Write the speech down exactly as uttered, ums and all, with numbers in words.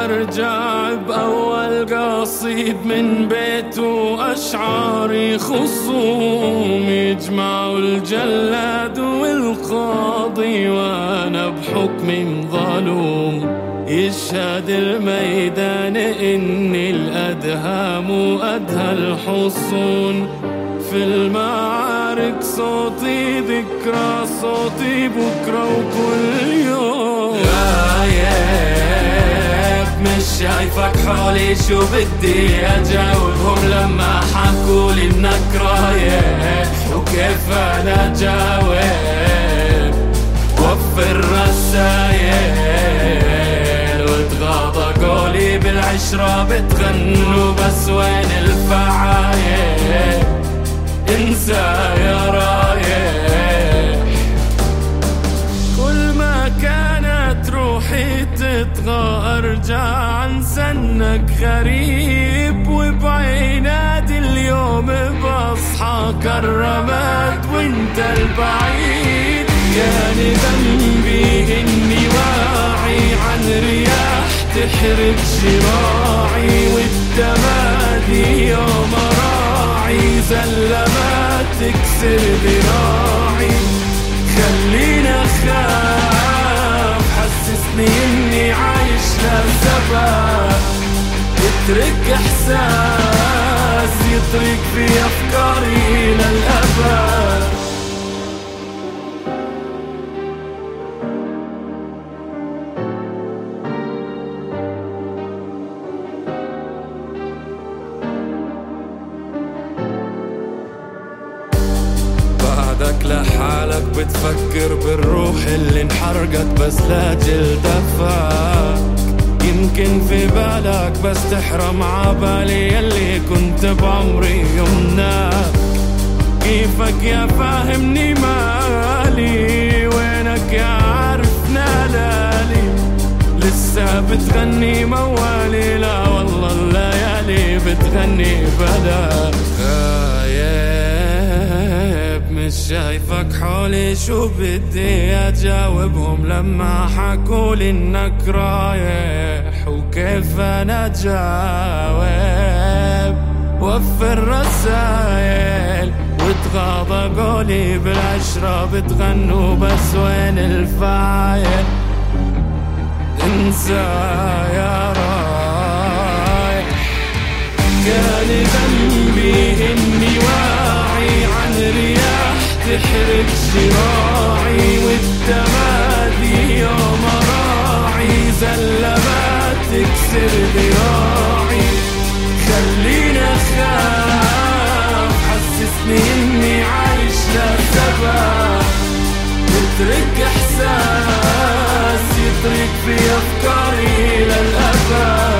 أرجع بأول قصيد من بيت وأشعاري خصوم يجمعوا الجلاد والقاضي وأنا بحكم ظلوم. يشهد الميدان إني الأدهام وأدهى الحصون. في المعارك صوتي ذكرى صوتي بكرة وكل يوم. غايب مش شايفك حولي شو بدي أجاوبهم لما حكولي إنك رايح وكيف أنا جاوب. وفر رسايل وتغاضى قولي بالعشرة بتغنوا بس وين الفعايل. انسى يا رايح كل ما كانت روحي تطغى ارجع عن سنك غريب. وبعينادي اليوم بصحى كرمت وانت البعيد. كان ذنبي اني واعي عن رياح تحرق شراعي والتمادي يوم راعي زلة ما تكسر ذراعي. خليني اخاف حسسني اني عايش لسبب. اترك احساس يطرق في افكاري للابد. بعدك لحالك بتفكر بالروح اللي انحرقت بس لا جلدها فاك. يمكن في بالك بس تحرم عبالي اللي كنت بعمري يمناك. كيفك يا فاهمني مالي وينك يا عارف نالالي. لسه بتغني موالي لا والله الليالي بتغني بلاك. مش شايفك حولي شو بدي أجاوبهم لما حكولي إنك رايح وكيف أنا جاوب. وفر رسايل وتغاضى قولي بالعشرة بتغنوا بس وين الفايل. انسى يا رايح كان ذنبي إني واعي عن رياح تحرق شراعي والتمادي يوم راعي زلة ما تكسر ذراعي. خليني اخاف حسسني اني عايش لسبب. اترك احساس يطرق في افكاري للابد.